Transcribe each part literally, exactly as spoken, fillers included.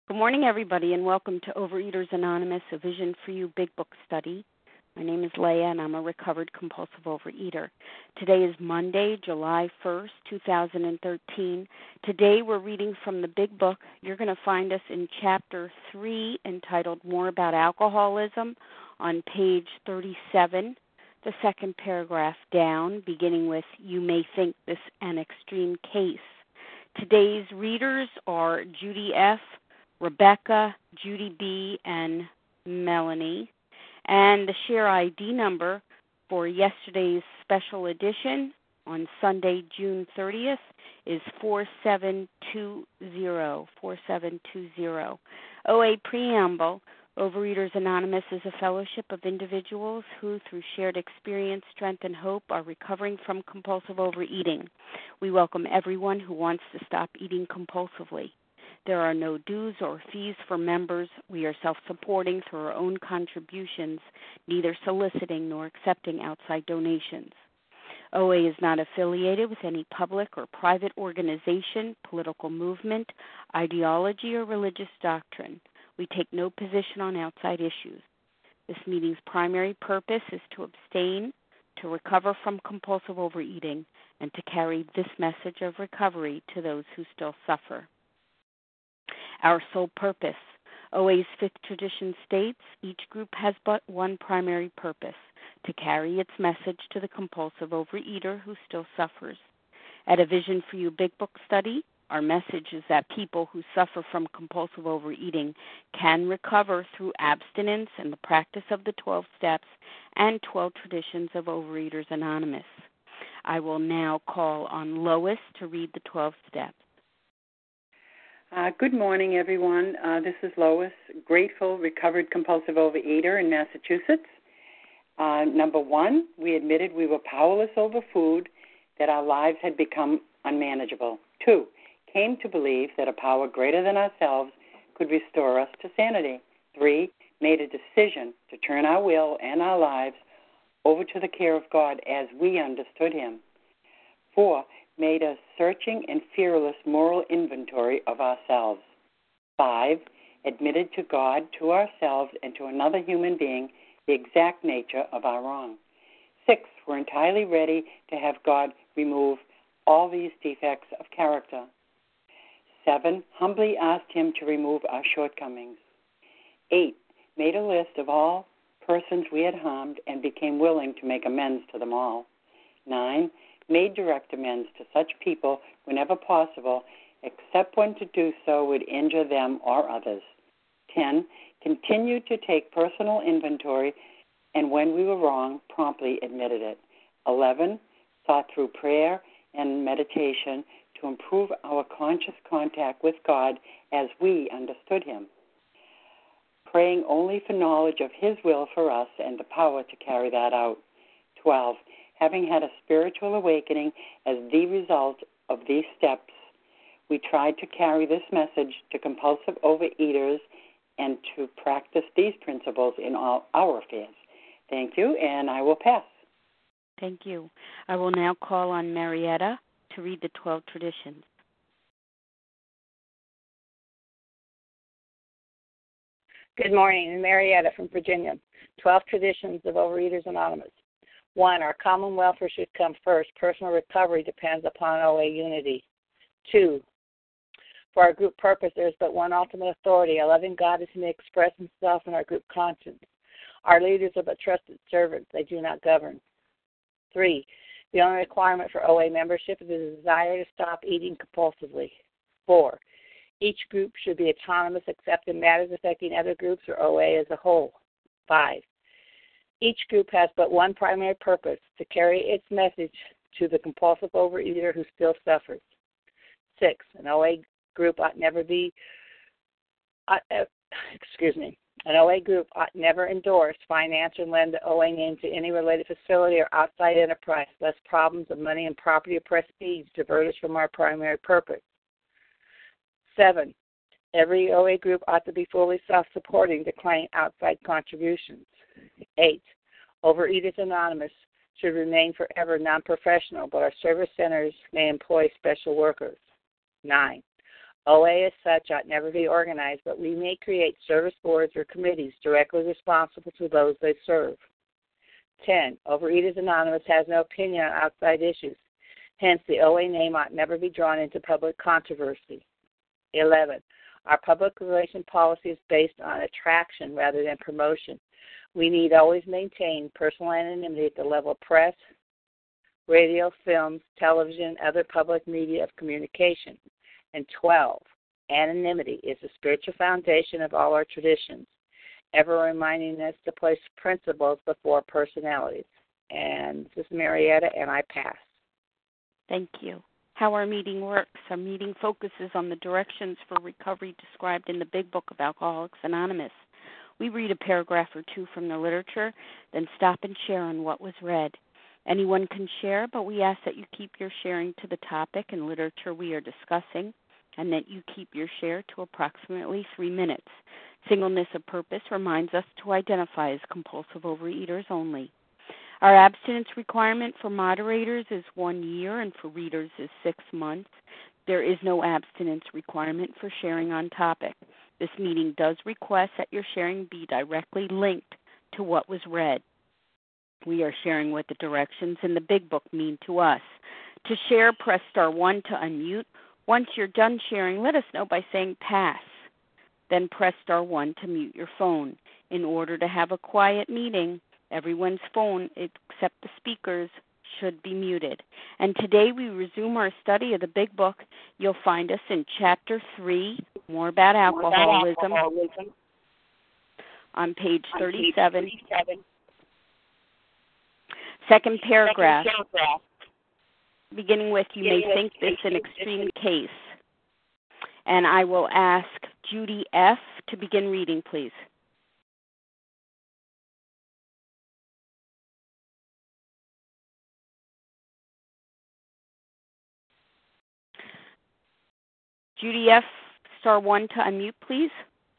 Good morning, everybody, and welcome to Overeaters Anonymous, a Vision for You Big Book study. My name is Leah, and I'm a recovered compulsive overeater. Today is Monday, July first, two thousand thirteen. Today we're reading from the Big Book. You're going to find us in Chapter three, entitled More About Alcoholism, on page thirty-seven, the second paragraph down, beginning with, You may think this an extreme case. Today's readers are Judy F., Rebecca, Judy B., and Melanie. And the share I D number for yesterday's special edition on Sunday, June thirtieth, is four seven two zero, four seven two zero. O A Preamble. Overeaters Anonymous is a fellowship of individuals who, through shared experience, strength, and hope, are recovering from compulsive overeating. We welcome everyone who wants to stop eating compulsively. There are no dues or fees for members. We are self-supporting through our own contributions, neither soliciting nor accepting outside donations. O A is not affiliated with any public or private organization, political movement, ideology, or religious doctrine. We take no position on outside issues. This meeting's primary purpose is to abstain, to recover from compulsive overeating, and to carry this message of recovery to those who still suffer. Our sole purpose. O A's fifth tradition states each group has but one primary purpose, to carry its message to the compulsive overeater who still suffers. At a Vision for You Big Book study, our message is that people who suffer from compulsive overeating can recover through abstinence and the practice of the twelve steps and twelve traditions of Overeaters Anonymous. I will now call on Lois to read the twelve steps. Uh, good morning, everyone. Uh, this is Lois, grateful, recovered compulsive overeater in Massachusetts. Uh, number one, we admitted we were powerless over food, that our lives had become unmanageable. Two, came to believe that a power greater than ourselves could restore us to sanity. Three, made a decision to turn our will and our lives over to the care of God as we understood Him. Four, made a searching and fearless moral inventory of ourselves. Five, admitted to God, to ourselves, and to another human being the exact nature of our wrong. Six, we're entirely ready to have God remove all these defects of character. Seven, humbly asked Him to remove our shortcomings. Eight, made a list of all persons we had harmed and became willing to make amends to them all. Nine, made direct amends to such people whenever possible, except when to do so would injure them or others. Ten, continued to take personal inventory, and when we were wrong, promptly admitted it. Eleven, sought through prayer and meditation to improve our conscious contact with God as we understood Him, praying only for knowledge of His will for us and the power to carry that out. Twelve, having had a spiritual awakening as the result of these steps, we tried to carry this message to compulsive overeaters and to practice these principles in all our affairs. Thank you, and I will pass. Thank you. I will now call on Marietta to read the twelve traditions. Good morning, Marietta from Virginia. twelve traditions of Overeaters Anonymous. One, our common welfare should come first. Personal recovery depends upon O A unity. Two, for our group purpose, there is but one ultimate authority. A loving God is to express Himself in our group conscience. Our leaders are but trusted servants. They do not govern. Three, the only requirement for O A membership is the desire to stop eating compulsively. Four, each group should be autonomous except in matters affecting other groups or O A as a whole. Five, each group has but one primary purpose, to carry its message to the compulsive overeater who still suffers. Six, an O A group ought never be, uh, uh, excuse me, an O A group ought never endorse, finance, or lend the O A name to any related facility or outside enterprise, lest problems of money and property or prestige divert us from our primary purpose. Seven, every O A group ought to be fully self-supporting, declining outside contributions. Eight, Overeaters Anonymous should remain forever non-professional, but our service centers may employ special workers. Nine, O A as such ought never be organized, but we may create service boards or committees directly responsible to those they serve. ten. Overeaters Anonymous has no opinion on outside issues. Hence, the O A name ought never be drawn into public controversy. eleven. Our public relation policy is based on attraction rather than promotion. We need always maintain personal anonymity at the level of press, radio, films, television, other public media of communication. And twelve. Anonymity is the spiritual foundation of all our traditions, ever reminding us to place principles before personalities. And this is Marietta, and I pass. Thank you. How our meeting works. Our meeting focuses on the directions for recovery described in the Big Book of Alcoholics Anonymous. We read a paragraph or two from the literature, then stop and share on what was read. Anyone can share, but we ask that you keep your sharing to the topic and literature we are discussing, and that you keep your share to approximately three minutes. Singleness of purpose reminds us to identify as compulsive overeaters only. Our abstinence requirement for moderators is one year and for readers is six months. There is no abstinence requirement for sharing on topic. This meeting does request that your sharing be directly linked to what was read. We are sharing what the directions in the Big Book mean to us. To share, press star one to unmute. Once you're done sharing, let us know by saying pass. Then press star one to mute your phone. In order to have a quiet meeting, everyone's phone, except the speakers, should be muted. And today we resume our study of the Big Book. You'll find us in Chapter three, More About Alcoholism, More about alcoholism. On page On thirty-seven. Page thirty-seven. Second paragraph, Second paragraph. beginning with, you may think this an extreme case. And I will ask Judy F. to begin reading, please. Judy F., star one to unmute, please.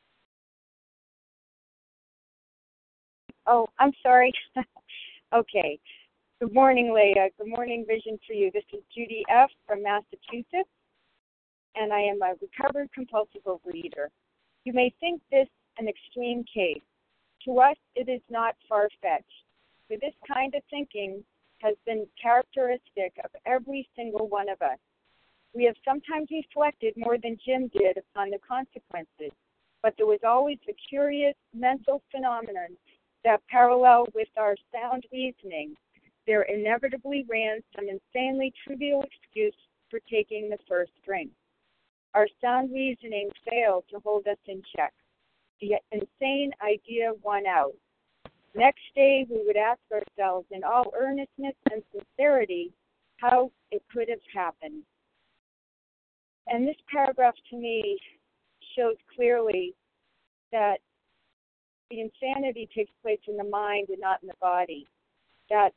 Oh, I'm sorry. Okay. Good morning, Leah. Good morning, Vision for You. This is Judy F. from Massachusetts, and I am a recovered compulsive overeater. You may think this an extreme case. To us, it is not far-fetched, for this kind of thinking has been characteristic of every single one of us. We have sometimes reflected more than Jim did upon the consequences, but there was always a curious mental phenomenon that paralleled with our sound reasoning. There inevitably ran some insanely trivial excuse for taking the first drink. Our sound reasoning failed to hold us in check. The insane idea won out. Next day, we would ask ourselves in all earnestness and sincerity how it could have happened. And this paragraph to me shows clearly that the insanity takes place in the mind and not in the body. That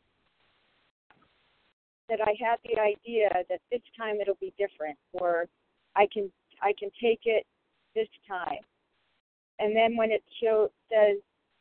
that I had the idea that this time it'll be different, or I can I can take it this time. And then when it shows says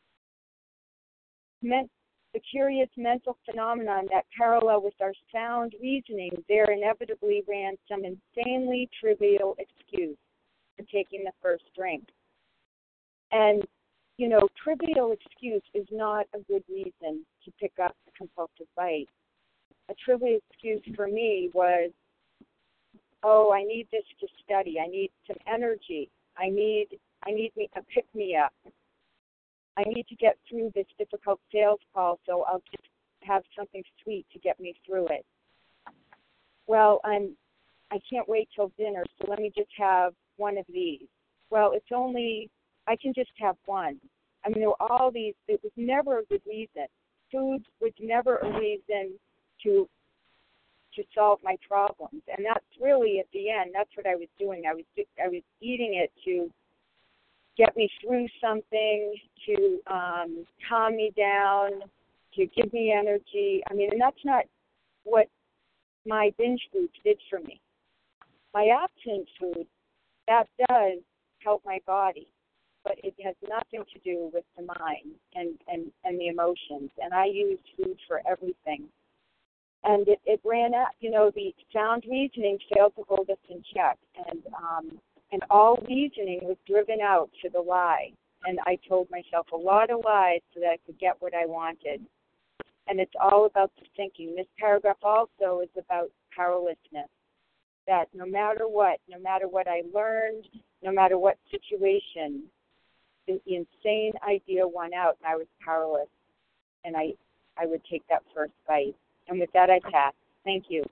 meant the curious mental phenomenon that parallel with our sound reasoning, there inevitably ran some insanely trivial excuse for taking the first drink. And, you know, trivial excuse is not a good reason to pick up a compulsive bite. A trivial excuse for me was, oh, I need this to study. I need some energy. I need I need me a pick-me-up. I need to get through this difficult sales call, so I'll just have something sweet to get me through it. Well, I'm, I can't wait till dinner, so let me just have one of these. Well, it's only, I can just have one. I mean, there were all these, it was never a good reason. Food was never a reason to to solve my problems. And that's really, at the end, that's what I was doing. I was I was eating it to get me through something, to um, calm me down, to give me energy. I mean, and that's not what my binge foods did for me. My abstinence food, that does help my body, but it has nothing to do with the mind and, and, and the emotions. And I use food for everything. And it, it ran out, you know, the sound reasoning failed to hold us in check. And um, and all reasoning was driven out to the lie. And I told myself a lot of lies so that I could get what I wanted. And it's all about the thinking. This paragraph also is about powerlessness, that no matter what, no matter what I learned, no matter what situation, the insane idea won out and I was powerless. And I, I would take that first bite. And with that, I pass. Thank you.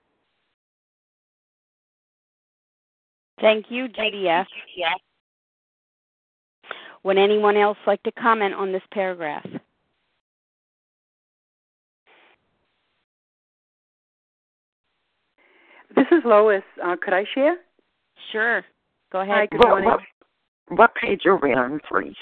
Thank you, G D F. Would anyone else like to comment on this paragraph? This is Lois. Uh, could I share? Sure. Go ahead. Hi, good morning. What, what, what page are we on, please?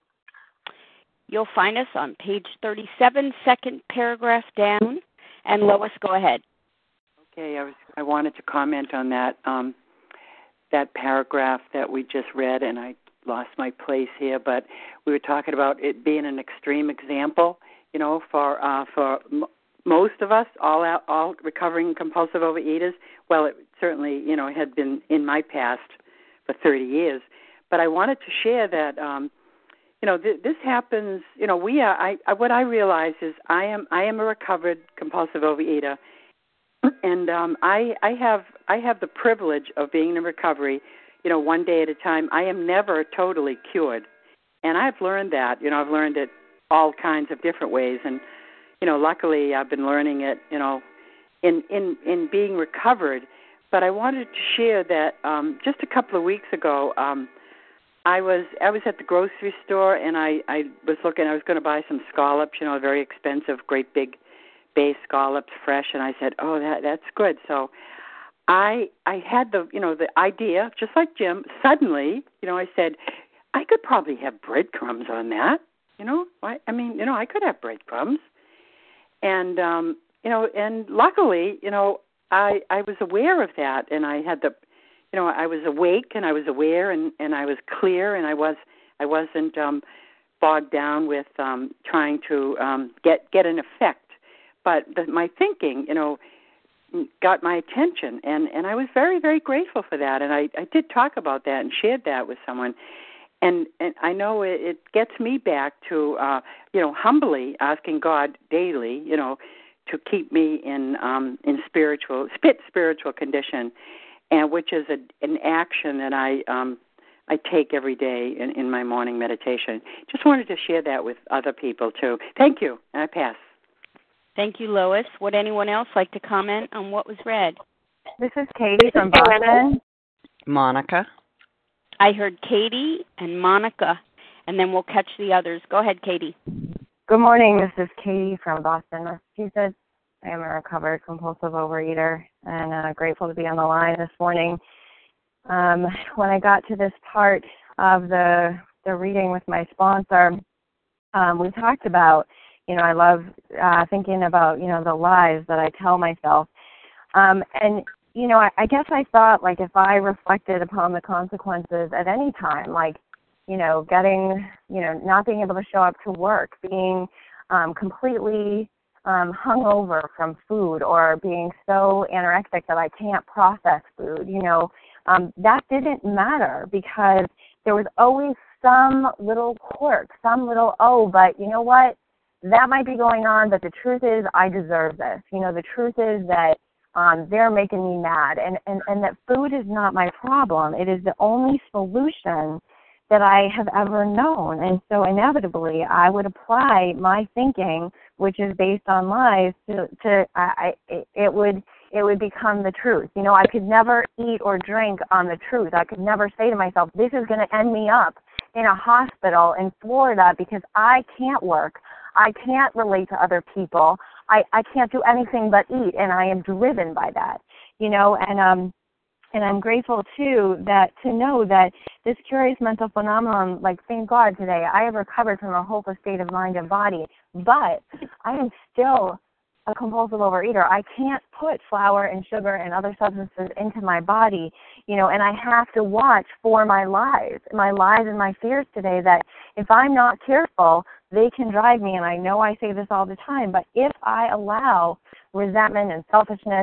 You'll find us on page thirty-seven, second paragraph down. And Lois, go ahead. Okay, I was. I wanted to comment on that um, that paragraph that we just read, and I lost my place here. But we were talking about it being an extreme example, you know, for uh, for m- most of us, all out, all recovering compulsive overeaters. Well, it certainly, you know, had been in my past for thirty years. But I wanted to share that. Um, You know, th- this happens. You know, we are. I, I what I realize is I am. I am a recovered compulsive overeater, and um, I, I have. I have the privilege of being in recovery. You know, one day at a time. I am never totally cured, and I've learned that. You know, I've learned it all kinds of different ways, and you know, luckily I've been learning it. You know, in in in being recovered. But I wanted to share that um, just a couple of weeks ago. Um, I was I was at the grocery store, and I, I was looking. I was going to buy some scallops, you know, very expensive, great big bay scallops, fresh. And I said, "Oh, that that's good." So I I had the you know the idea, just like Jim. Suddenly, you know, I said, I could probably have breadcrumbs on that. You know, I, I mean, you know, I could have breadcrumbs. And um, you know, and luckily, you know, I I was aware of that, and I had the. You know, I was awake and I was aware and, and I was clear and I was I wasn't um, bogged down with um, trying to um, get get an effect. But the, my thinking, you know, got my attention, and, and I was very very grateful for that. And I, I did talk about that and shared that with someone. And and I know it, it gets me back to uh, you know humbly asking God daily, you know, to keep me in um, in spiritual spit spiritual condition. And which is a, an action that I um, I take every day in, in my morning meditation. Just wanted to share that with other people, too. Thank you. I pass. Thank you, Lois. Would anyone else like to comment on what was read? This is Katie from Boston. Monica. I heard Katie and Monica, and then we'll catch the others. Go ahead, Katie. Good morning. This is Katie from Boston, Massachusetts. I am a recovered compulsive overeater, and uh, grateful to be on the line this morning. Um, when I got to this part of the the reading with my sponsor, um, we talked about, you know, I love uh, thinking about, you know, the lies that I tell myself. Um, and, you know, I, I guess I thought, like, if I reflected upon the consequences at any time, like, you know, getting, you know, not being able to show up to work, being um, completely Um, hungover from food, or being so anorexic that I can't process food, you know, um, that didn't matter because there was always some little quirk, some little, oh, but you know what, that might be going on, but the truth is I deserve this. You know, the truth is that um, they're making me mad, and, and, and that food is not my problem. It is the only solution that I have ever known. And so inevitably I would apply my thinking, which is based on lies, to, to I, it, it would it would become the truth. You know, I could never eat or drink on the truth. I could never say to myself, this is going to end me up in a hospital in Florida because I can't work. I can't relate to other people. I, I can't do anything but eat, and I am driven by that. You know, and um And I'm grateful, too, that to know that this curious mental phenomenon, like, thank God today, I have recovered from a hopeless state of mind and body, but I am still a compulsive overeater. I can't put flour and sugar and other substances into my body, you know, and I have to watch for my lies, my lies and my fears today that if I'm not careful, they can drive me, and I know I say this all the time, but if I allow resentment and selfishness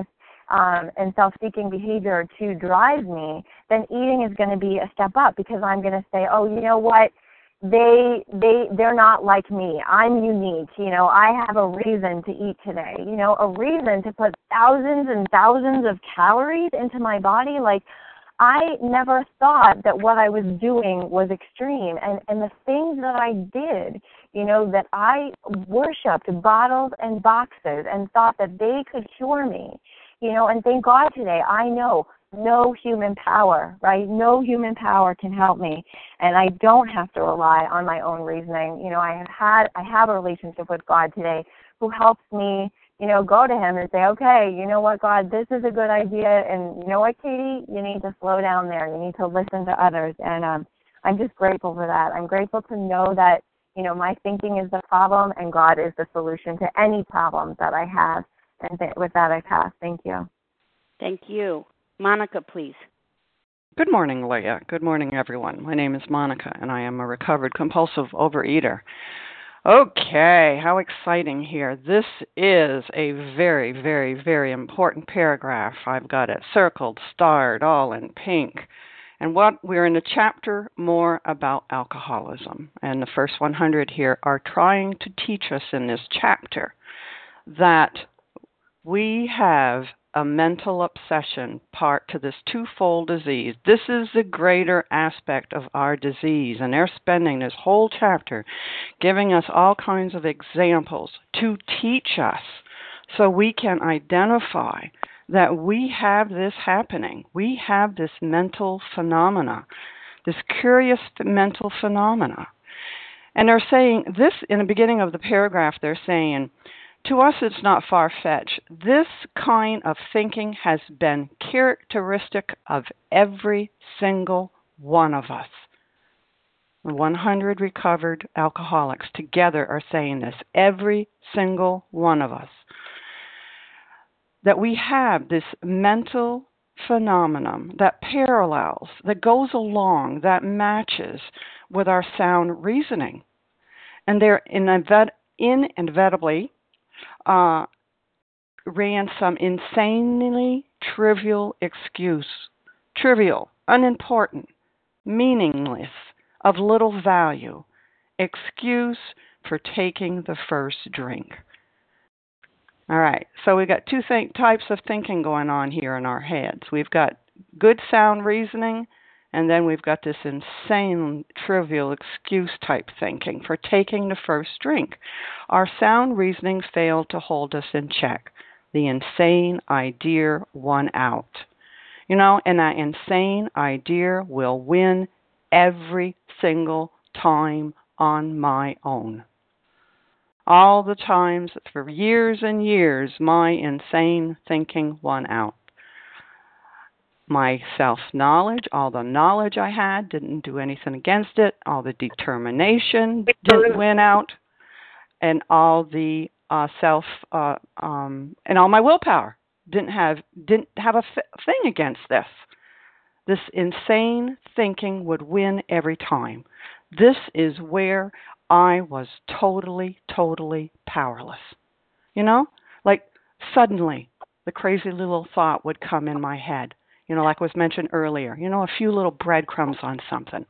um, and self-seeking behavior to drive me, then eating is going to be a step up because I'm going to say, oh, you know what? They they they're not like me. I'm unique. You know, I have a reason to eat today. You know, a reason to put thousands and thousands of calories into my body. Like, I never thought that what I was doing was extreme. And, and the things that I did, you know, that I worshipped bottles and boxes and thought that they could cure me, you know, and thank God today I know no human power, right? No human power can help me. And I don't have to rely on my own reasoning. You know, I have had, I have a relationship with God today who helps me, you know, go to him and say, okay, you know what, God, this is a good idea. And you know what, Katie, you need to slow down there. You need to listen to others. And um, I'm just grateful for that. I'm grateful to know that, you know, my thinking is the problem and God is the solution to any problems that I have. And th- with that, I pass. Thank you. Thank you. Monica, please. Good morning, Leah. Good morning, everyone. My name is Monica, and I am a recovered compulsive overeater. Okay, how exciting here. This is a very, very, very important paragraph. I've got it circled, starred, all in pink. And what we're in a chapter more about alcoholism. And the first one hundred here are trying to teach us in this chapter that we have a mental obsession part to this twofold disease. This is the greater aspect of our disease, and they're spending this whole chapter giving us all kinds of examples to teach us so we can identify that we have this happening. We have this mental phenomena, this curious mental phenomena. And they're saying this in the beginning of the paragraph, they're saying, to us, it's not far-fetched. This kind of thinking has been characteristic of every single one of us. one hundred recovered alcoholics together are saying this, every single one of us. That we have this mental phenomenon that parallels, that goes along, that matches with our sound reasoning. And they're inevitably Uh, ran some insanely trivial excuse, trivial, unimportant, meaningless, of little value, excuse for taking the first drink. All right, so we've got two th- types of thinking going on here in our heads. We've got good sound reasoning, and then we've got this insane, trivial excuse type thinking for taking the first drink. Our sound reasoning failed to hold us in check. The insane idea won out. You know, and that insane idea will win every single time on my own. All the times, for years and years, my insane thinking won out. My self-knowledge, all the knowledge I had, didn't do anything against it. All the determination didn't win out. And all the uh, self, uh, um, and all my willpower didn't have didn't have a f- thing against this. This insane thinking would win every time. This is where I was totally, totally powerless. You know, like suddenly the crazy little thought would come in my head. You know, like was mentioned earlier, you know, a few little breadcrumbs on something.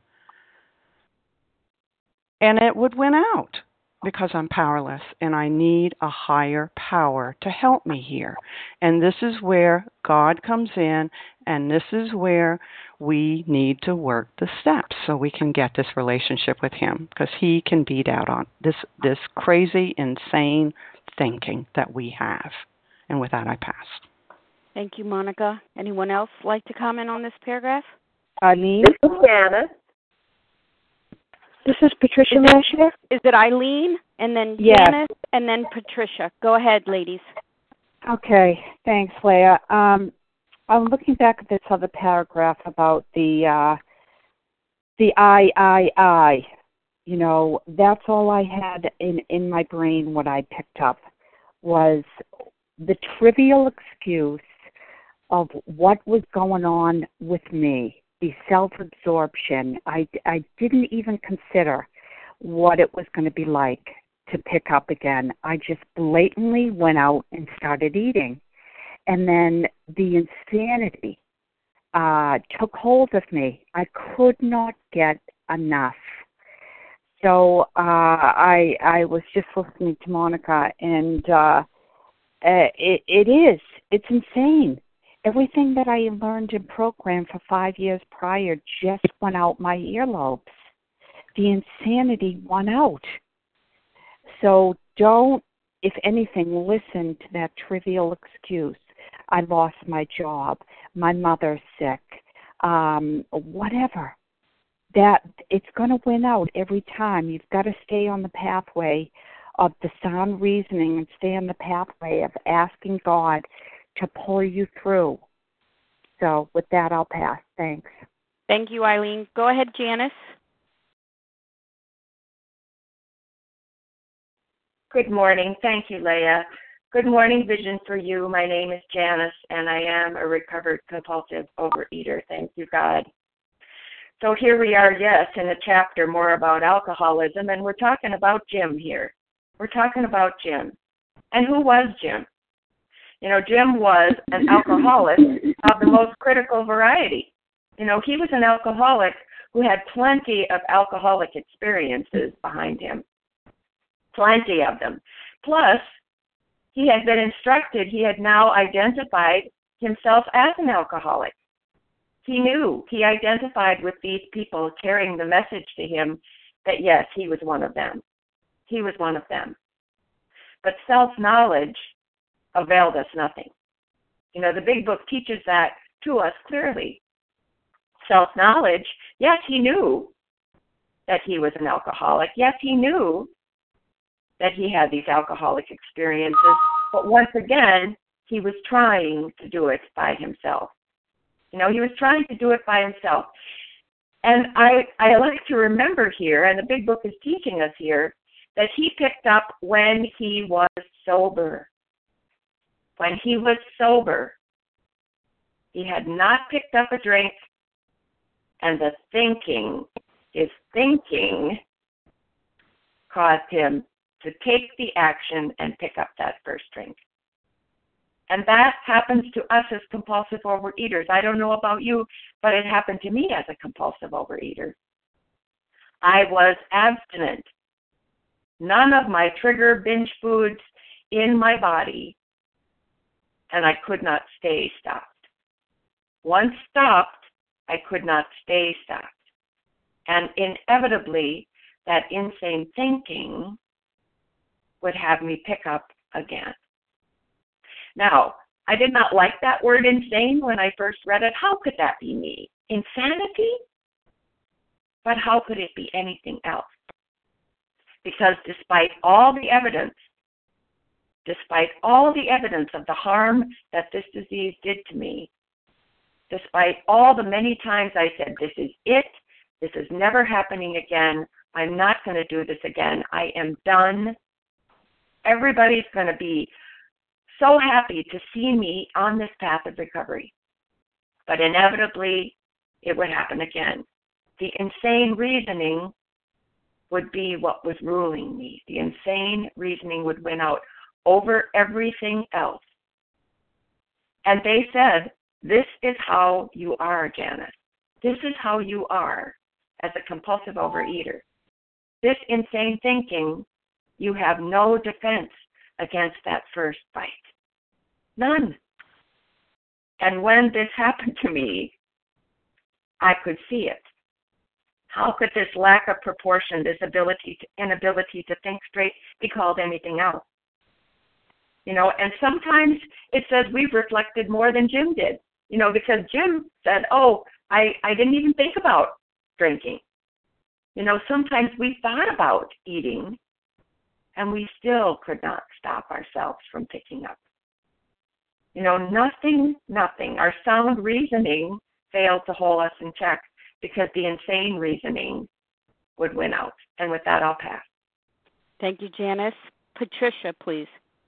And it would win out because I'm powerless and I need a higher power to help me here. And this is where God comes in, and this is where we need to work the steps so we can get this relationship with him, because he can beat out on this, this crazy, insane thinking that we have. And with that, I pass. Thank you, Monica. Anyone else like to comment on this paragraph? Eileen? This is Janice. This is Patricia. Is May I it, share? is it Eileen and then Yes. Janice and then Patricia? Go ahead, ladies. Okay. Thanks, Leah. Um, I'm looking back at this other paragraph about the uh, the I, I, I. You know, that's all I had in, in my brain when I picked up was the trivial excuse of what was going on with me, the self-absorption. I, I didn't even consider what it was going to be like to pick up again. I just blatantly went out and started eating. And then the insanity uh, took hold of me. I could not get enough. So uh, I I was just listening to Monica, and uh, it, it is. It's insane. Everything that I learned in program for five years prior just went out my earlobes. The insanity won out. So don't, if anything, listen to that trivial excuse. I lost my job. My mother's sick. Um, whatever. That it's going to win out every time. You've got to stay on the pathway of the sound reasoning and stay on the pathway of asking God to pull you through. So with that, I'll pass. Thanks. Thank you, Eileen. Go ahead, Janice. Good morning. Thank you, Leah. Good morning, Vision for You. My name is Janice, and I am a recovered compulsive overeater. Thank you, God. So here we are, yes, in a chapter more about alcoholism, and we're talking about Jim here. We're talking about Jim. And who was Jim? You know, Jim was an alcoholic of the most critical variety. You know, he was an alcoholic who had plenty of alcoholic experiences behind him. Plenty of them. Plus, he had been instructed, he had now identified himself as an alcoholic. He knew, he identified with these people carrying the message to him that, yes, he was one of them. He was one of them. But self-knowledge availed us nothing. You know, the big book teaches that to us clearly. Self-knowledge, yes, he knew that he was an alcoholic. Yes, he knew that he had these alcoholic experiences. But once again, he was trying to do it by himself. You know, he was trying to do it by himself. And I, I like to remember here, and the big book is teaching us here, that he picked up when he was sober. When he was sober, he had not picked up a drink, and the thinking, his thinking caused him to take the action and pick up that first drink. And that happens to us as compulsive overeaters. I don't know about you, but it happened to me as a compulsive overeater. I was abstinent. None of my trigger binge foods in my body, and I could not stay stopped. Once stopped, I could not stay stopped. And inevitably, that insane thinking would have me pick up again. Now, I did not like that word insane when I first read it. How could that be me? Insanity? But how could it be anything else? Because despite all the evidence, despite all the evidence of the harm that this disease did to me, despite all the many times I said, this is it, this is never happening again, I'm not going to do this again, I am done, everybody's going to be so happy to see me on this path of recovery. But inevitably, it would happen again. The insane reasoning would be what was ruling me. The insane reasoning would win out over everything else. And they said, this is how you are, Janice. This is how you are as a compulsive overeater. This insane thinking, you have no defense against that first bite. None. And when this happened to me, I could see it. How could this lack of proportion, this ability to, inability to think straight be called anything else? You know, and sometimes it says we've reflected more than Jim did. You know, because Jim said, oh, I, I didn't even think about drinking. You know, sometimes we thought about eating, and we still could not stop ourselves from picking up. You know, nothing, nothing. Our sound reasoning failed to hold us in check because the insane reasoning would win out. And with that, I'll pass. Thank you, Janice. Patricia, please.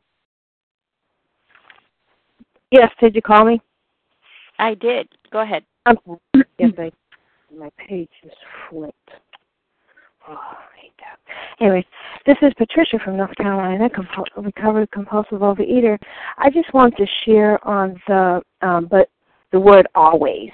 Yes, did you call me? I did. Go ahead. Um, yes, I, my page is flipped. Oh, I hate that. Anyways, This is Patricia from North Carolina, compul- recovered compulsive overeater. I just want to share on the um, but the word always.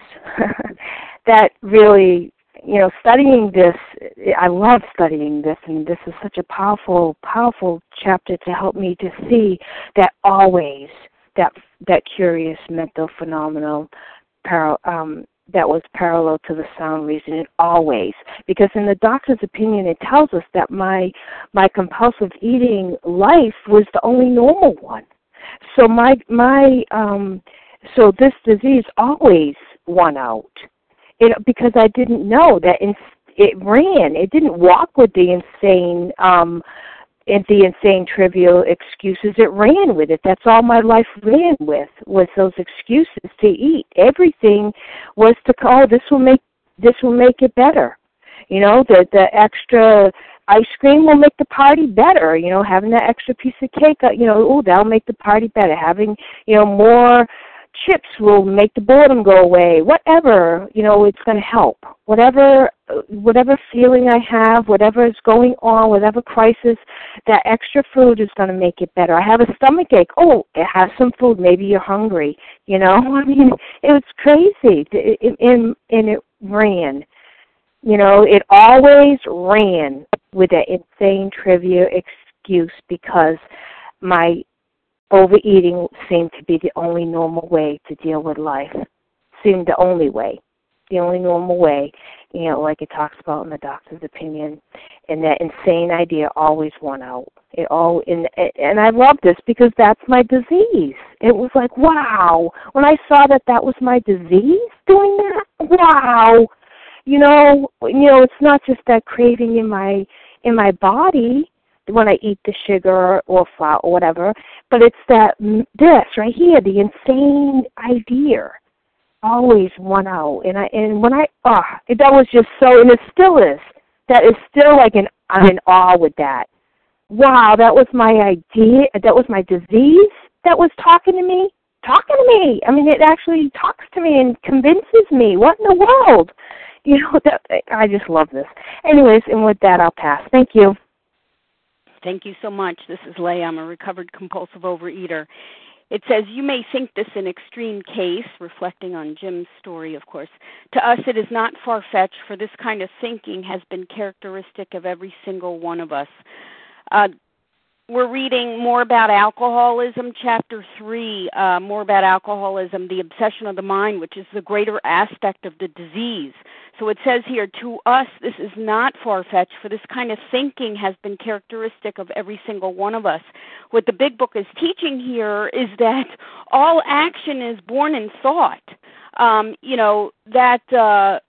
That really, you know, studying this, I love studying this, and this is such a powerful, powerful chapter to help me to see that always, that that curious mental phenomenon, para, um, that was parallel to the sound reasoning, always. Because in the doctor's opinion, it tells us that my my compulsive eating life was the only normal one. So my my um, so this disease always won out. It, because I didn't know that in, it ran. It didn't walk with the insane, um, and the insane trivial excuses. It ran with it. That's all my life ran with, was those excuses to eat. Everything was to, oh, this will make this will make it better. You know, the the extra ice cream will make the party better. You know, having that extra piece of cake, you know, oh, that'll make the party better. Having, you know, more chips will make the boredom go away. Whatever, you know, it's going to help. Whatever, whatever feeling I have, whatever is going on, whatever crisis, that extra food is going to make it better. I have a stomach ache. Oh, have some food. Maybe you're hungry. You know, I mean, it was crazy, and and it ran. You know, it always ran with that insane trivia excuse because my overeating seemed to be the only normal way to deal with life. Seemed the only way. The only normal way, you know, like it talks about in the doctor's opinion. And that insane idea always won out. It all and and I love this because that's my disease. It was like, wow. When I saw that that was my disease doing that, wow. You know, you know, it's not just that craving in my in my body when I eat the sugar or flour or whatever, but it's that this right here, the insane idea, always won out. And I and when I oh, that was just so, and it still is. That is still like an I'm in awe with that. Wow, that was my idea. That was my disease. That was talking to me, talking to me. I mean, it actually talks to me and convinces me. What in the world? You know, that I just love this. Anyways, and with that, I'll pass. Thank you. Thank you so much. This is Leah. I'm a recovered compulsive overeater. It says, you may think this an extreme case, reflecting on Jim's story, of course. To us, it is not far-fetched, for this kind of thinking has been characteristic of every single one of us. Uh, we're reading more about alcoholism, chapter three, uh, more about alcoholism, the obsession of the mind, which is the greater aspect of the disease. So it says here, to us, this is not far-fetched, for this kind of thinking has been characteristic of every single one of us. What the Big Book is teaching here is that all action is born in thought. Um, you know, that uh,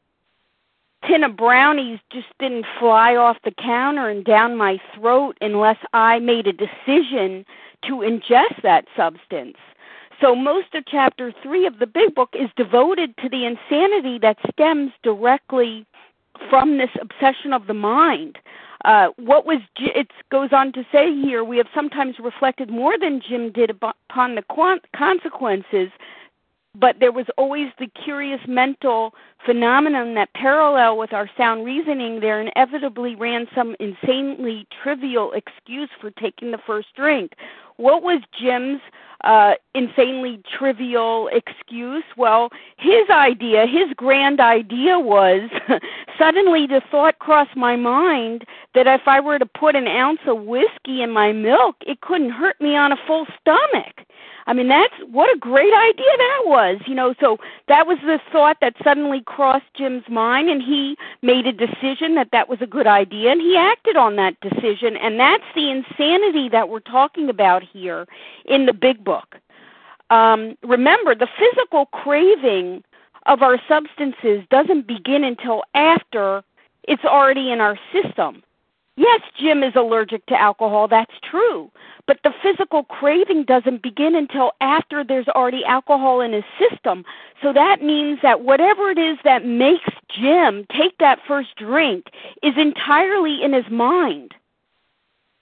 tin of brownies just didn't fly off the counter and down my throat unless I made a decision to ingest that substance. So most of chapter three of the Big Book is devoted to the insanity that stems directly from this obsession of the mind. Uh, what was it goes on to say here, we have sometimes reflected more than Jim did upon the consequences, but there was always the curious mental phenomenon that parallel with our sound reasoning, there inevitably ran some insanely trivial excuse for taking the first drink. What was Jim's uh, insanely trivial excuse? Well, his idea, his grand idea was, suddenly the thought crossed my mind that if I were to put an ounce of whiskey in my milk, it couldn't hurt me on a full stomach. I mean, that's what a great idea that was, you know. So that was the thought that suddenly crossed Jim's mind, and he made a decision that that was a good idea, and he acted on that decision. And that's the insanity that we're talking about here in the Big Book. Um, remember, the physical craving of our substances doesn't begin until after it's already in our system. Yes, Jim is allergic to alcohol, that's true, but the physical craving doesn't begin until after there's already alcohol in his system. So that means that whatever it is that makes Jim take that first drink is entirely in his mind.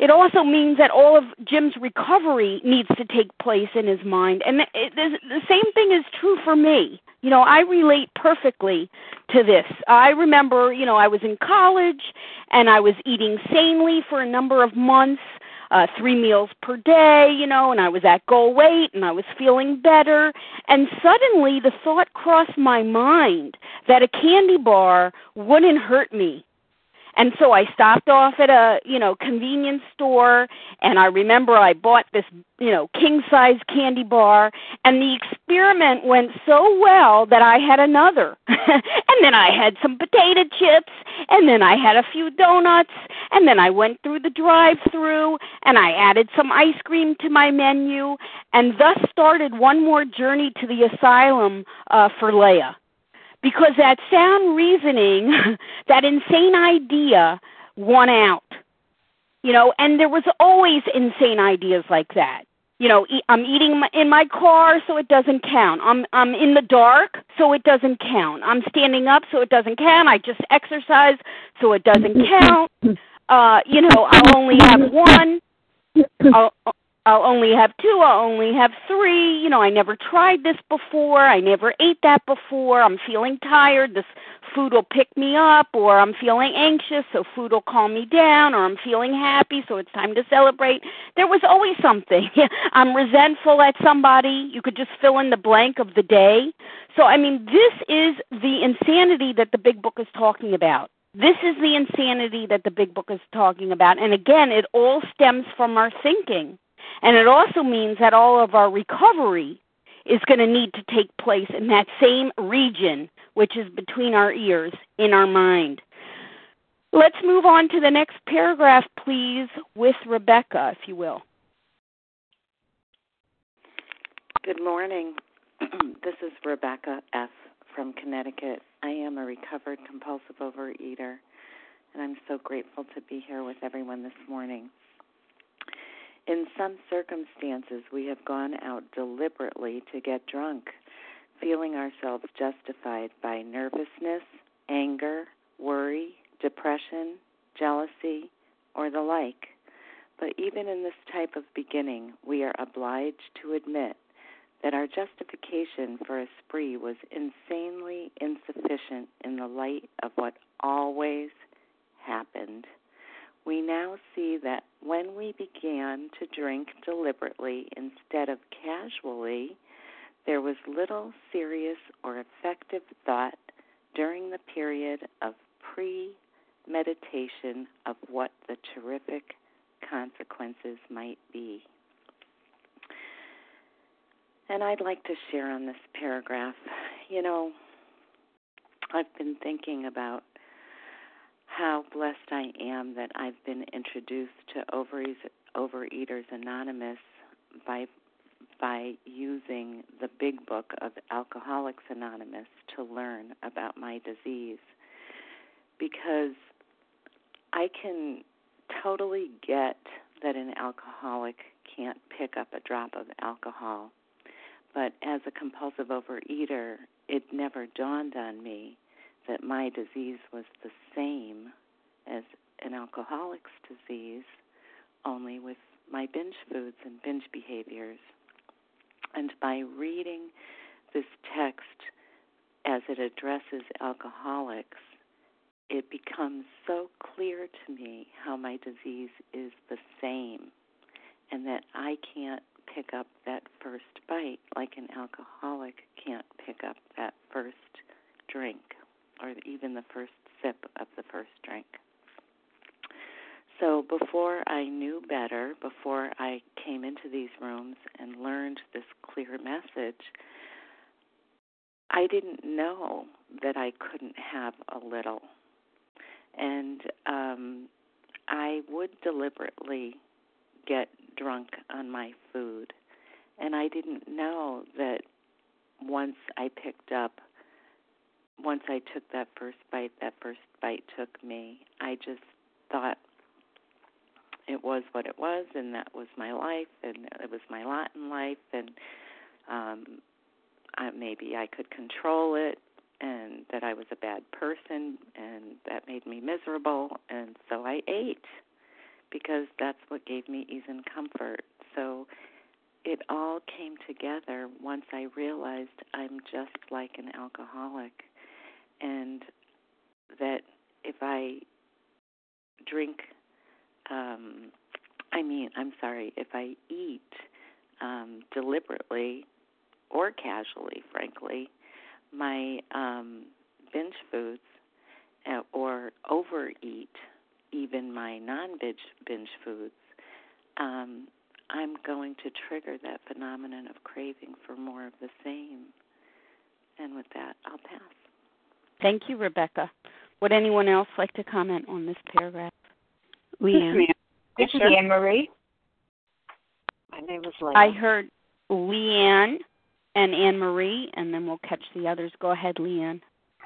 it also means that all of Jim's recovery needs to take place in his mind. And it, it, the same thing is true for me. You know, I relate perfectly to this. I remember, you know, I was in college and I was eating sanely for a number of months, uh, three meals per day, you know, and I was at goal weight and I was feeling better. And suddenly the thought crossed my mind that a candy bar wouldn't hurt me. And so I stopped off at a, you know, convenience store, and I remember I bought this, you know, king-size candy bar, and the experiment went so well that I had another. And then I had some potato chips, and then I had a few donuts, and then I went through the drive-thru, and I added some ice cream to my menu, and thus started one more journey to the asylum uh, for Leah. Because that sound reasoning, that insane idea won out. You know, and there was always insane ideas like that. You know, I'm eating in my car, so it doesn't count. I'm I'm in the dark, so it doesn't count. I'm standing up, so it doesn't count. I just exercise, so it doesn't count. Uh, you know, I'll only have one. I'll, I'll only have two, I'll only have three, you know, I never tried this before, I never ate that before, I'm feeling tired, this food will pick me up, or I'm feeling anxious, so food will calm me down, or I'm feeling happy, so it's time to celebrate. There was always something. I'm resentful at somebody, you could just fill in the blank of the day. So, I mean, this is the insanity that the Big Book is talking about. This is the insanity that the Big Book is talking about, and again, it all stems from our thinking. And it also means that all of our recovery is going to need to take place in that same region, which is between our ears, in our mind. Let's move on to the next paragraph, please, with Rebecca, if you will. Good morning. This is Rebecca F. from Connecticut. I am a recovered compulsive overeater, and I'm so grateful to be here with everyone this morning. In some circumstances, we have gone out deliberately to get drunk, feeling ourselves justified by nervousness, anger, worry, depression, jealousy, or the like. But even in this type of beginning, we are obliged to admit that our justification for a spree was insanely insufficient in the light of what always happened. We now see that when we began to drink deliberately instead of casually, there was little serious or effective thought during the period of pre-meditation of what the terrific consequences might be. And I'd like to share on this paragraph, you know, I've been thinking about how blessed I am that I've been introduced to Overeaters Anonymous by by using the Big Book of Alcoholics Anonymous to learn about my disease, because I can totally get that an alcoholic can't pick up a drop of alcohol, but as a compulsive overeater, it never dawned on me that my disease was the same as an alcoholic's disease, only with my binge foods and binge behaviors. And by reading this text as it addresses alcoholics, it becomes so clear to me how my disease is the same, and that I can't pick up that first bite like an alcoholic can't pick up that first drink, or even the first sip of the first drink. So before I knew better, before I came into these rooms and learned this clear message, I didn't know that I couldn't have a little. And um, I would deliberately get drunk on my food. And I didn't know that once I picked up Once I took that first bite, that first bite took me. I just thought it was what it was, and that was my life, and it was my lot in life, and um, I, maybe I could control it, and that I was a bad person, and that made me miserable, and so I ate because that's what gave me ease and comfort. So it all came together once I realized I'm just like an alcoholic, and that if I drink, um, I mean, I'm sorry, if I eat um, deliberately or casually, frankly, my um, binge foods uh, or overeat even my non-binge binge foods, um, I'm going to trigger that phenomenon of craving for more of the same. And with that, I'll pass. Thank you, Rebecca. Would anyone else like to comment on this paragraph? Leanne. This is Anne Marie. My name is Leanne. I heard Leanne and Anne Marie, and then we'll catch the others. Go ahead, Leanne.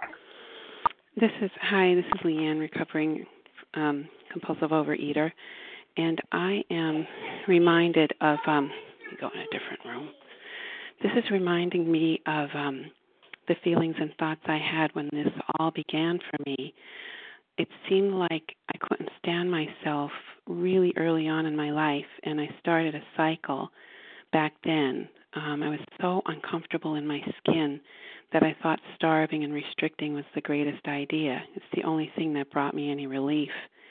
This is hi. This is Leanne, recovering um, compulsive overeater, and I am reminded of. Um, let me go in a different room. This is reminding me of um, the feelings and thoughts I had when this all began for me. It seemed like I couldn't stand myself really early on in my life, and I started a cycle back then. Um, I was so uncomfortable in my skin that I thought starving and restricting was the greatest idea. It's the only thing that brought me any relief.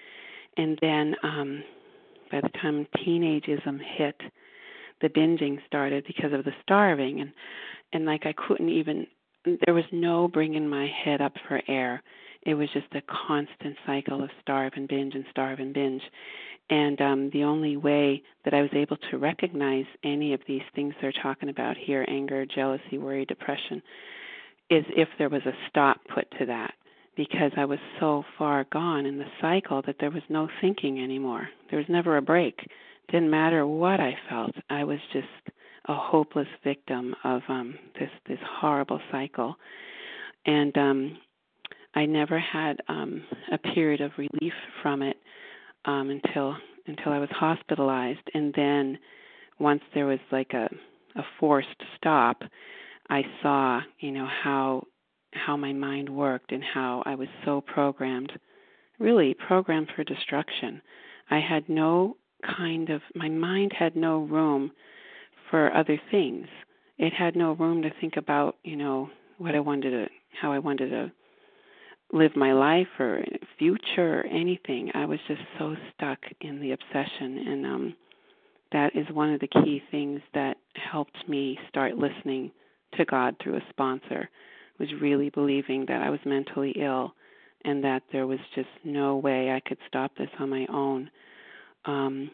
And then um, by the time teenageism hit, the binging started because of the starving. And, and like I couldn't even, there was no bringing my head up for air. It was just a constant cycle of starve and binge and starve and binge. And um, the only way that I was able to recognize any of these things they're talking about here, anger, jealousy, worry, depression, is if there was a stop put to that, because I was so far gone in the cycle that there was no thinking anymore. There was never a break. It didn't matter what I felt. I was just a hopeless victim of um, this, this horrible cycle. And um, I never had um, a period of relief from it um, until until I was hospitalized. And then once there was like a, a forced stop, I saw, you know, how how my mind worked and how I was so programmed, really programmed for destruction. I had no kind of, my mind had no room for other things. It had no room to think about, you know, what I wanted to, how I wanted to live my life or future or anything. I was just so stuck in the obsession, and um, that is one of the key things that helped me start listening to God through a sponsor, was really believing that I was mentally ill and that there was just no way I could stop this on my own. Um,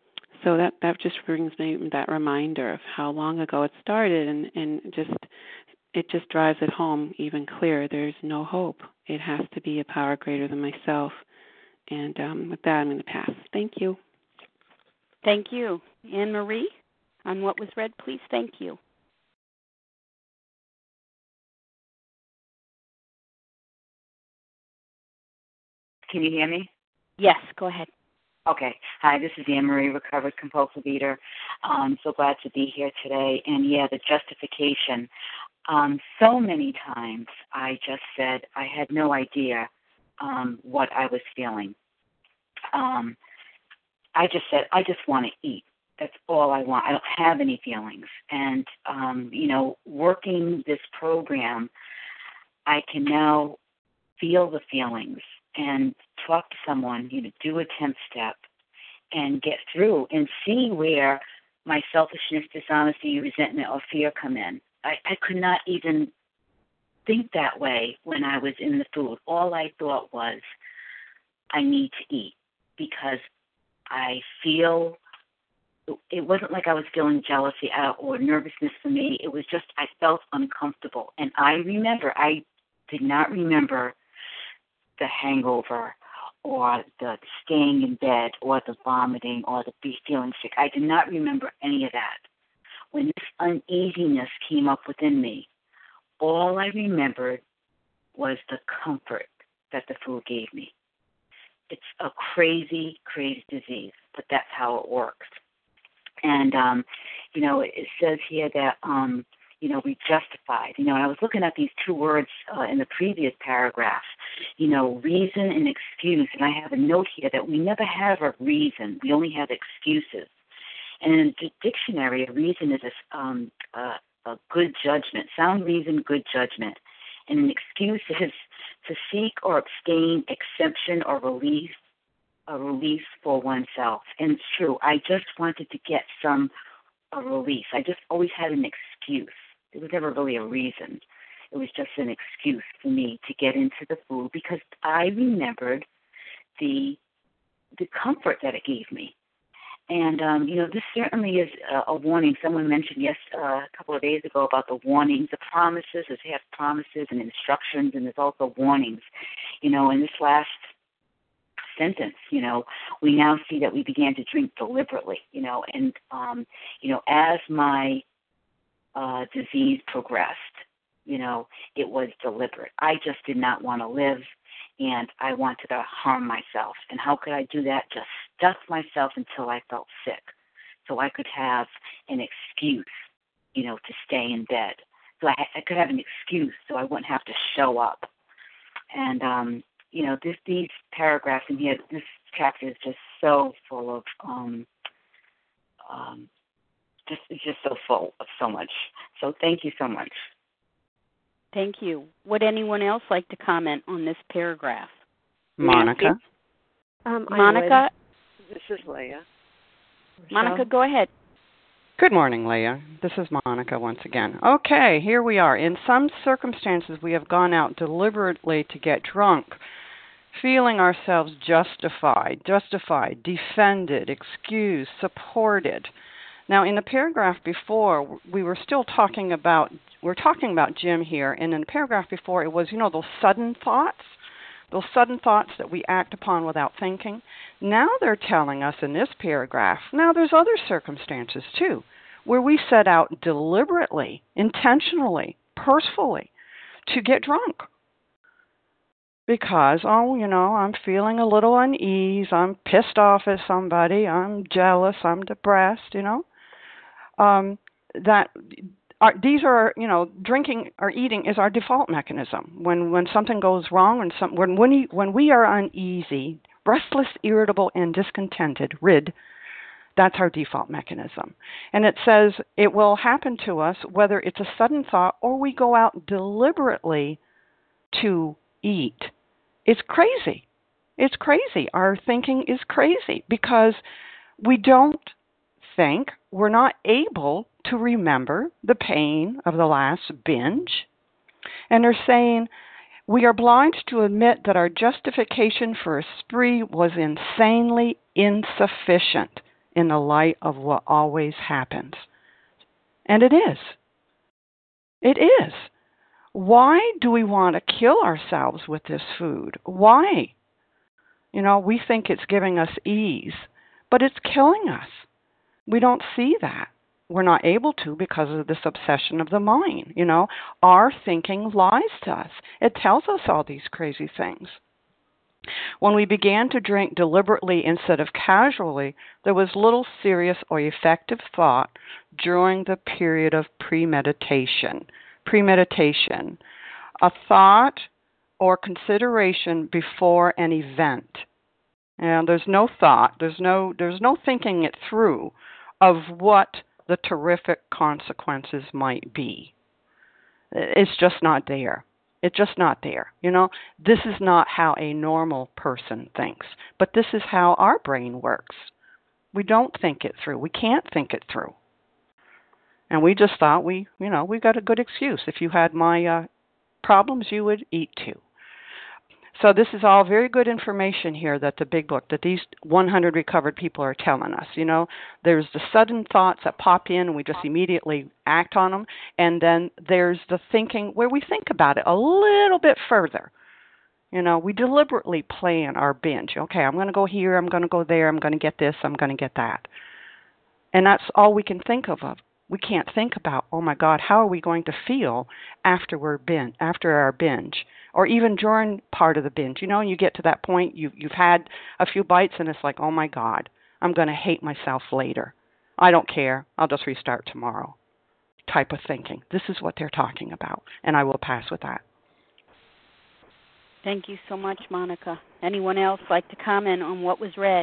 so that, that just brings me that reminder of how long ago it started, and, and just it just drives it home even clearer. There's no hope. It has to be a power greater than myself. And um, with that, I'm going to pass. Thank you. Thank you. Anne Marie, on what was read, please. Thank you. Can you hear me? Yes, go ahead. Okay. Hi, this is Anne Marie, recovered compulsive eater. I'm so glad to be here today. And yeah, the justification. Um, so many times I just said I had no idea um, what I was feeling. Um, I just said, I just want to eat. That's all I want. I don't have any feelings. And, um, you know, working this program, I can now feel the feelings and talk to someone, you know, do a tenth step and get through and see where my selfishness, dishonesty, resentment, or fear come in. I, I could not even think that way when I was in the food. All I thought was, I need to eat because I feel, it wasn't like I was feeling jealousy or nervousness for me. It was just I felt uncomfortable. And I remember, I did not remember the hangover or the staying in bed or the vomiting or the feeling sick. I did not remember any of that. When this uneasiness came up within me, all I remembered was the comfort that the food gave me. It's a crazy, crazy disease, but that's how it works. And, um, you know, it says here that um, you know, we justified. You know, and I was looking at these two words uh, in the previous paragraph, you know, reason and excuse. And I have a note here that we never have a reason. We only have excuses. And in the dictionary, a reason is a, um, a, a good judgment, sound reason, good judgment. And an excuse is to seek or abstain exemption or relief, a release for oneself. And it's true. I just wanted to get some a release. I just always had an excuse. It was never really a reason. It was just an excuse for me to get into the food because I remembered the the comfort that it gave me. And, um, you know, this certainly is a, a warning. Someone mentioned yes uh, a couple of days ago about the warnings, the promises. There's have promises and instructions, and there's also warnings. You know, in this last sentence, you know, we now see that we began to drink deliberately, you know, and, um, you know, as my uh, disease progressed, you know, it was deliberate. I just did not want to live, and I wanted to harm myself. And how could I do that? Just stuff myself until I felt sick so I could have an excuse, you know, to stay in bed. So I, I could have an excuse so I wouldn't have to show up. And, um, you know, this, these paragraphs in here, this chapter is just so full of, um, um, just it's just so full of so much. So thank you so much. Thank you. Would anyone else like to comment on this paragraph? Monica? Um, Monica? This is Leah. Monica, go ahead. Good morning, Leah. This is Monica once again. Okay, here we are. In some circumstances, we have gone out deliberately to get drunk, feeling ourselves justified, justified, defended, excused, supported. Now, in the paragraph before, we were still talking about, we're talking about Jim here, and in the paragraph before, it was, you know, those sudden thoughts, those sudden thoughts that we act upon without thinking. Now they're telling us in this paragraph, now there's other circumstances too, where we set out deliberately, intentionally, purposefully to get drunk. Because, oh, you know, I'm feeling a little unease, I'm pissed off at somebody, I'm jealous, I'm depressed, you know. Um, that Our, these are, you know, drinking or eating is our default mechanism. When when something goes wrong, when some when when we, when we are uneasy, restless, irritable, and discontented, rid, that's our default mechanism. And it says it will happen to us whether it's a sudden thought or we go out deliberately to eat. It's crazy. It's crazy. Our thinking is crazy because we don't think, we're not able to remember the pain of the last binge. And they're saying we are obliged to admit that our justification for a spree was insanely insufficient in the light of what always happens. And it is. It is. Why do we want to kill ourselves with this food? Why? You know, we think it's giving us ease, but it's killing us. We don't see that. We're not able to because of this obsession of the mind. You know, our thinking lies to us. It tells us all these crazy things. When we began to drink deliberately instead of casually, there was little serious or effective thought during the period of premeditation. Premeditation, a thought or consideration before an event. And there's no thought, there's no there's no thinking it through of what the terrific consequences might be. It's just not there. It's just not there. You know, this is not how a normal person thinks, but this is how our brain works. We don't think it through. We can't think it through. And we just thought we, you know, we got a good excuse. If you had my uh, problems, you would eat too. So this is all very good information here that the big book, that these one hundred recovered people are telling us. You know, there's the sudden thoughts that pop in and we just immediately act on them. And then there's the thinking where we think about it a little bit further. You know, we deliberately plan our binge. Okay, I'm going to go here, I'm going to go there, I'm going to get this, I'm going to get that. And that's all we can think of. We can't think about, oh my God, how are we going to feel after we're bin- after our binge? Or even during part of the binge. You know, you get to that point, you, you've had a few bites and it's like, oh my God, I'm going to hate myself later. I don't care. I'll just restart tomorrow. type of thinking. This is what they're talking about, and I will pass with that. Thank you so much, Monica. Anyone else like to comment on what was read?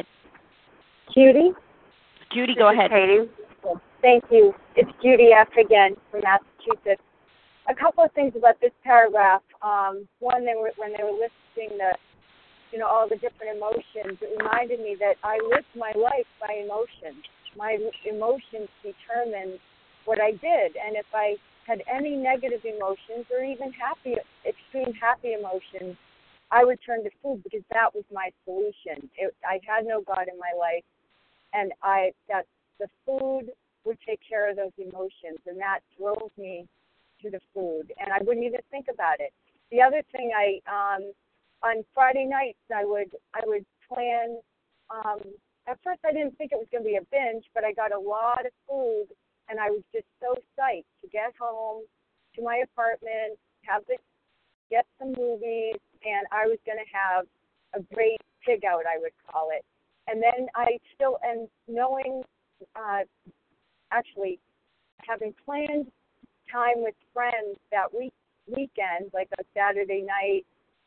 Judy? Judy, this go ahead. Katie. Thank you. It's Judy F. again from Massachusetts. A couple of things about this paragraph. Um, one, they were, when they were listing the, you know, all the different emotions, it reminded me that I lived my life by emotions. My emotions determined what I did, and if I had any negative emotions or even happy, extreme happy emotions, I would turn to food because that was my solution. It, I had no God in my life, and I that the food would take care of those emotions, and that drove me to the food, and I wouldn't even think about it. The other thing, I um, on Friday nights, I would I would plan. Um, at first, I didn't think it was going to be a binge, but I got a lot of food, and I was just so psyched to get home to my apartment, have the get some movies, and I was going to have a great pig out, I would call it. And then I still, and knowing, uh, actually, having planned time with friends that week weekend, like a Saturday night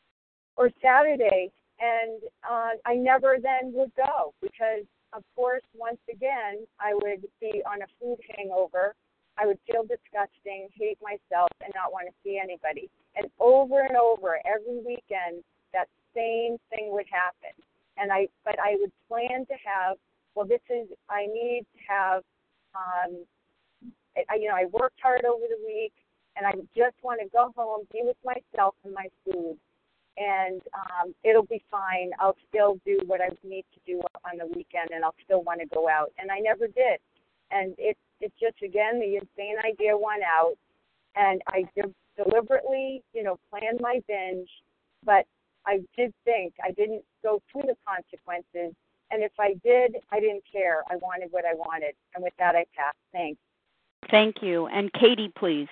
or Saturday, and uh, I never then would go because, of course, once again, I would be on a food hangover. I would feel disgusting, hate myself, and not want to see anybody. And over and over, every weekend, that same thing would happen. And I, but I would plan to have, well, this is, I need to have, um, I, you know, I worked hard over the week, and I just want to go home, be with myself and my food, and um, it'll be fine. I'll still do what I need to do on the weekend, and I'll still want to go out. And I never did. And it, it's just, again, the insane idea won out, and I de- deliberately, you know, planned my binge, but I did think, I didn't go through the consequences, and if I did, I didn't care. I wanted what I wanted. And with that, I pass. Thanks. Thank you. And Katie, please.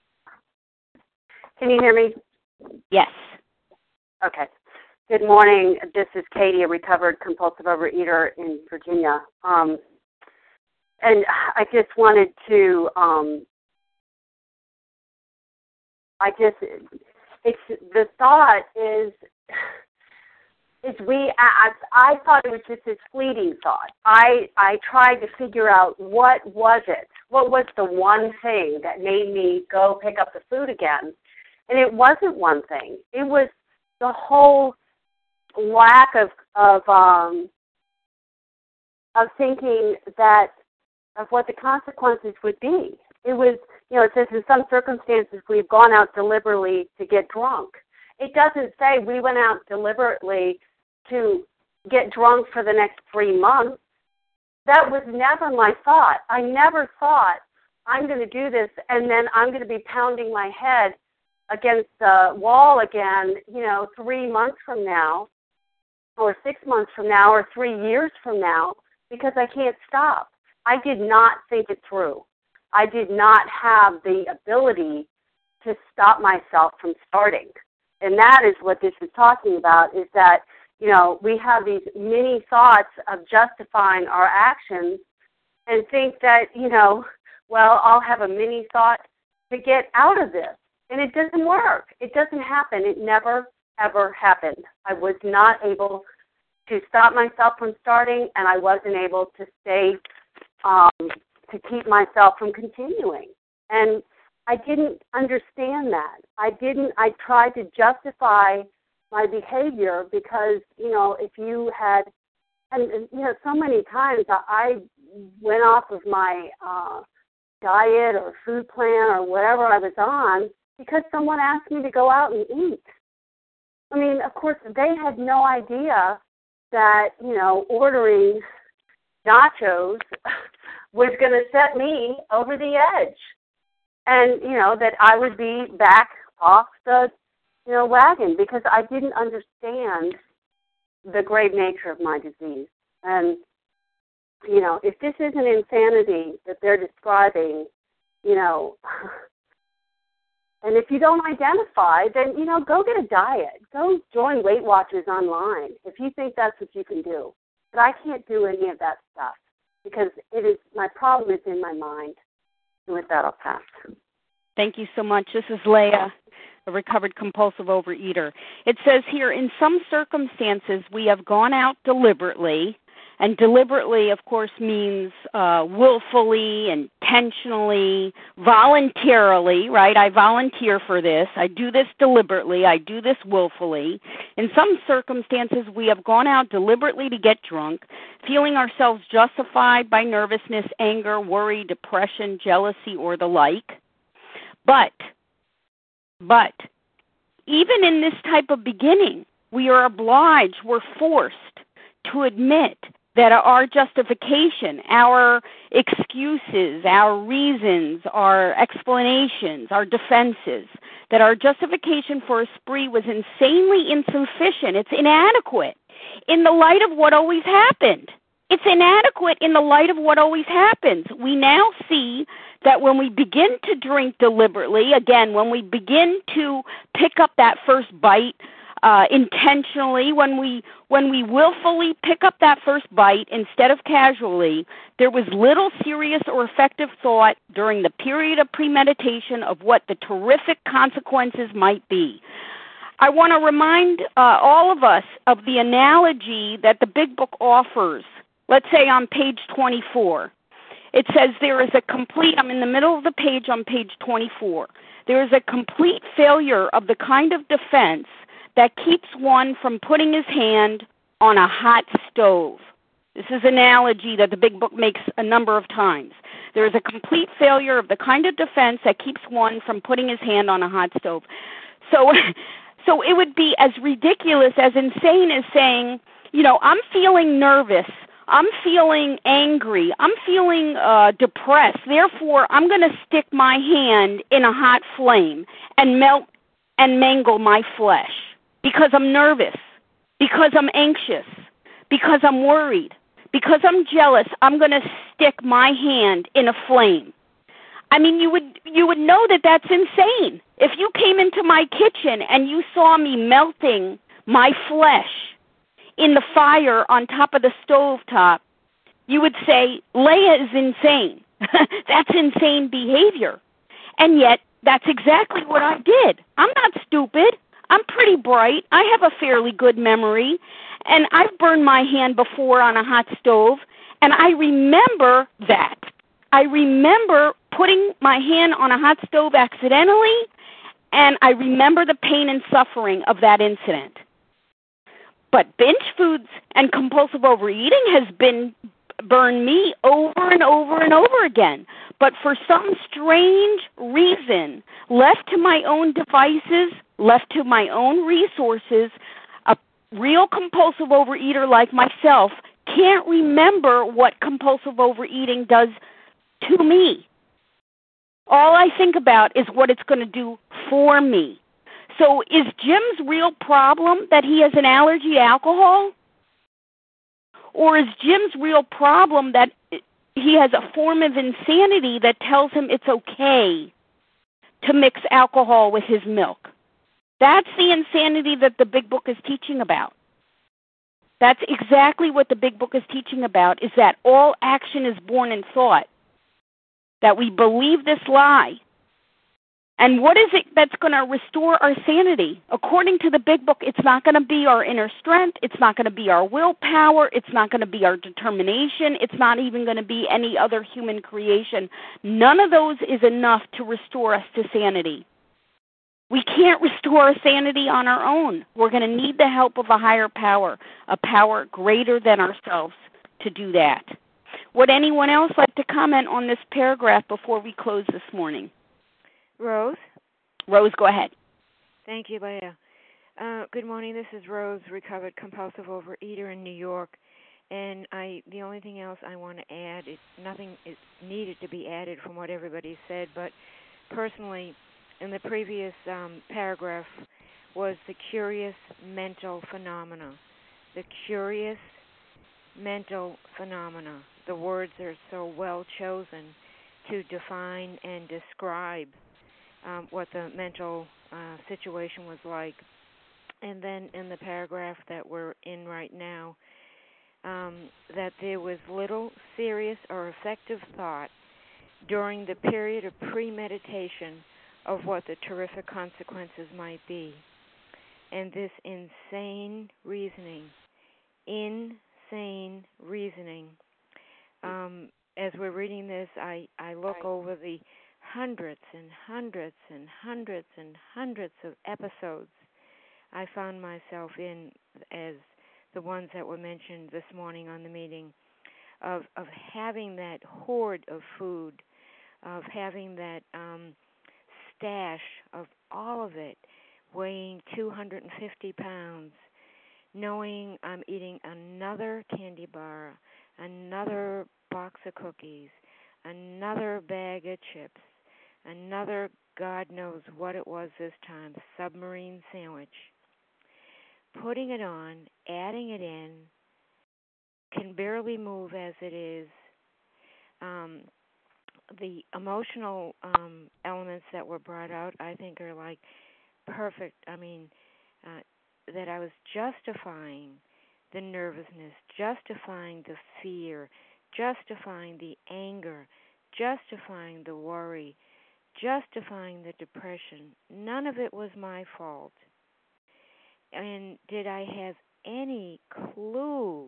Can you hear me? Yes. Okay. Good morning. This is Katie, a recovered compulsive overeater in Virginia. Um, and I just wanted to, um, I just, it's, the thought is, is we, I, I thought it was just this fleeting thought. I, I tried to figure out what was it? What was the one thing that made me go pick up the food again? And it wasn't one thing. It was the whole lack of of um, of thinking that of what the consequences would be. It was, you know, it says in some circumstances we've gone out deliberately to get drunk. It doesn't say we went out deliberately to get drunk for the next three months. That was never my thought. I never thought I'm going to do this and then I'm going to be pounding my head against the wall again, you know, three months from now or six months from now or three years from now because I can't stop. I did not think it through. I did not have the ability to stop myself from starting. And that is what this is talking about, is that, you know, we have these many thoughts of justifying our actions and think that, you know, well, I'll have a mini thought to get out of this. And it doesn't work. It doesn't happen. It never, ever happened. I was not able to stop myself from starting, and I wasn't able to stay, um, to keep myself from continuing. And I didn't understand that. I didn't, I tried to justify my behavior because, you know, if you had, and, and you know, so many times I went off of my uh, diet or food plan or whatever I was on because someone asked me to go out and eat. I mean, of course, they had no idea that, you know, ordering nachos was going to set me over the edge. And, you know, that I would be back off the, you know, wagon because I didn't understand the grave nature of my disease. And, you know, if this isn't insanity that they're describing, you know, and if you don't identify, then, you know, go get a diet. Go join Weight Watchers online if you think that's what you can do. But I can't do any of that stuff because it is, my problem is in my mind. With that, I'll pass. Thank you so much. This is Leah, a recovered compulsive overeater. It says here, in some circumstances, we have gone out deliberately, and deliberately, of course, means uh, willfully, intentionally, voluntarily, right? I volunteer for this. I do this deliberately. I do this willfully. In some circumstances, we have gone out deliberately to get drunk, feeling ourselves justified by nervousness, anger, worry, depression, jealousy, or the like. But, but, even in this type of beginning, we are obliged, we're forced to admit that our justification, our excuses, our reasons, our explanations, our defenses, that our justification for a spree was insanely insufficient. It's inadequate in the light of what always happened. It's inadequate in the light of what always happens. We now see that when we begin to drink deliberately, again, when we begin to pick up that first bite uh, intentionally, when we when we willfully pick up that first bite instead of casually, there was little serious or effective thought during the period of premeditation of what the terrific consequences might be. I want to remind uh, all of us of the analogy that the Big Book offers. Let's say on page twenty-four. It says there is a complete, I'm in the middle of the page on page twenty-four. There is a complete failure of the kind of defense that keeps one from putting his hand on a hot stove. This is an analogy that the Big Book makes a number of times. There is a complete failure of the kind of defense that keeps one from putting his hand on a hot stove. So, so it would be as ridiculous, as insane as saying, you know, I'm feeling nervous. I'm feeling angry. I'm feeling uh, depressed. Therefore, I'm going to stick my hand in a hot flame and melt and mangle my flesh because I'm nervous, because I'm anxious, because I'm worried, because I'm jealous. I'm going to stick my hand in a flame. I mean, you would you would know that that's insane. If you came into my kitchen and you saw me melting my flesh in the fire on top of the stovetop, you would say, Leah is insane. That's insane behavior. And yet, that's exactly what I did. I'm not stupid. I'm pretty bright. I have a fairly good memory. And I've burned my hand before on a hot stove. And I remember that. I remember putting my hand on a hot stove accidentally. And I remember the pain and suffering of that incident. But binge foods and compulsive overeating has been burned me over and over and over again. But for some strange reason, left to my own devices, left to my own resources, a real compulsive overeater like myself can't remember what compulsive overeating does to me. All I think about is what it's going to do for me. So is Jim's real problem that he has an allergy to alcohol? Or is Jim's real problem that he has a form of insanity that tells him it's okay to mix alcohol with his milk? That's the insanity that the Big Book is teaching about. That's exactly what the Big Book is teaching about, is that all action is born in thought, that we believe this lie. And what is it that's going to restore our sanity? According to the Big Book, it's not going to be our inner strength. It's not going to be our willpower. It's not going to be our determination. It's not even going to be any other human creation. None of those is enough to restore us to sanity. We can't restore our sanity on our own. We're going to need the help of a higher power, a power greater than ourselves to do that. Would anyone else like to comment on this paragraph before we close this morning? Rose? Rose, go ahead. Thank you, Leah. Uh, good morning. This is Rose, recovered compulsive overeater in New York. And I, the only thing else I want to add is nothing is needed to be added from what everybody said, but personally, in the previous um, paragraph was the curious mental phenomena. The curious mental phenomena. The words are so well chosen to define and describe Um, what the mental uh, situation was like. And then in the paragraph that we're in right now, um, that there was little serious or effective thought during the period of premeditation of what the terrific consequences might be. And this insane reasoning, insane reasoning. Um, as we're reading this, I, I look over the hundreds and hundreds and hundreds and hundreds of episodes I found myself in, as the ones that were mentioned this morning on the meeting, of, of having that hoard of food, of having that um, stash of all of it, weighing two hundred fifty pounds, knowing I'm eating another candy bar, another box of cookies, another bag of chips, another God knows what it was this time, submarine sandwich. Putting it on, adding it in, can barely move as it is. Um, the emotional um, elements that were brought out, I think, are like perfect. I mean, uh, that I was justifying the nervousness, justifying the fear, justifying the anger, justifying the worry, justifying the depression. None of it was my fault. And did I have any clue,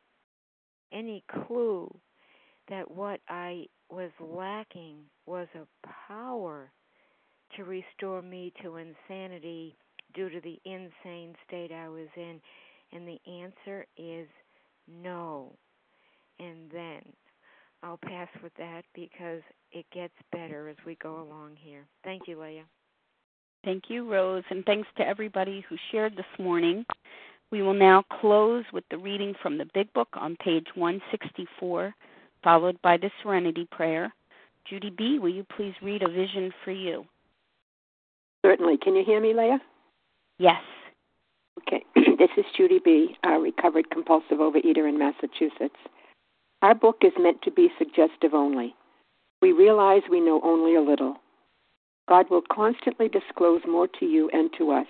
any clue that what I was lacking was a power to restore me to insanity due to the insane state I was in? And the answer is no. And then I'll pass with that because it gets better as we go along here. Thank you, Leah. Thank you, Rose, and thanks to everybody who shared this morning. We will now close with the reading from the Big Book on page one sixty-four, followed by the Serenity Prayer. Judy B., will you please read A Vision for You? Certainly. Can you hear me, Leah? Yes. Okay. This is Judy B., a recovered compulsive overeater in Massachusetts. Our book is meant to be suggestive only. We realize we know only a little. God will constantly disclose more to you and to us.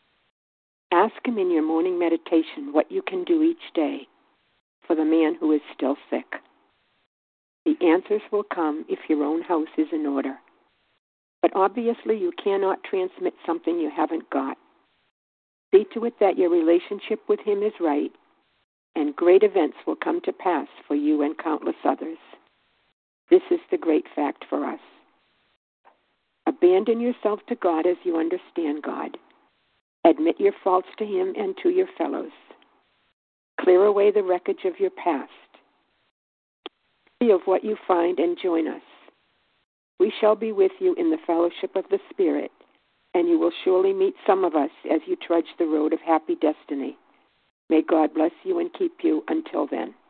Ask Him in your morning meditation what you can do each day for the man who is still sick. The answers will come if your own house is in order. But obviously you cannot transmit something you haven't got. See to it that your relationship with Him is right, and great events will come to pass for you and countless others. This is the great fact for us. Abandon yourself to God as you understand God. Admit your faults to Him and to your fellows. Clear away the wreckage of your past. See of what you find and join us. We shall be with you in the fellowship of the Spirit, and you will surely meet some of us as you trudge the road of happy destiny. May God bless you and keep you until then.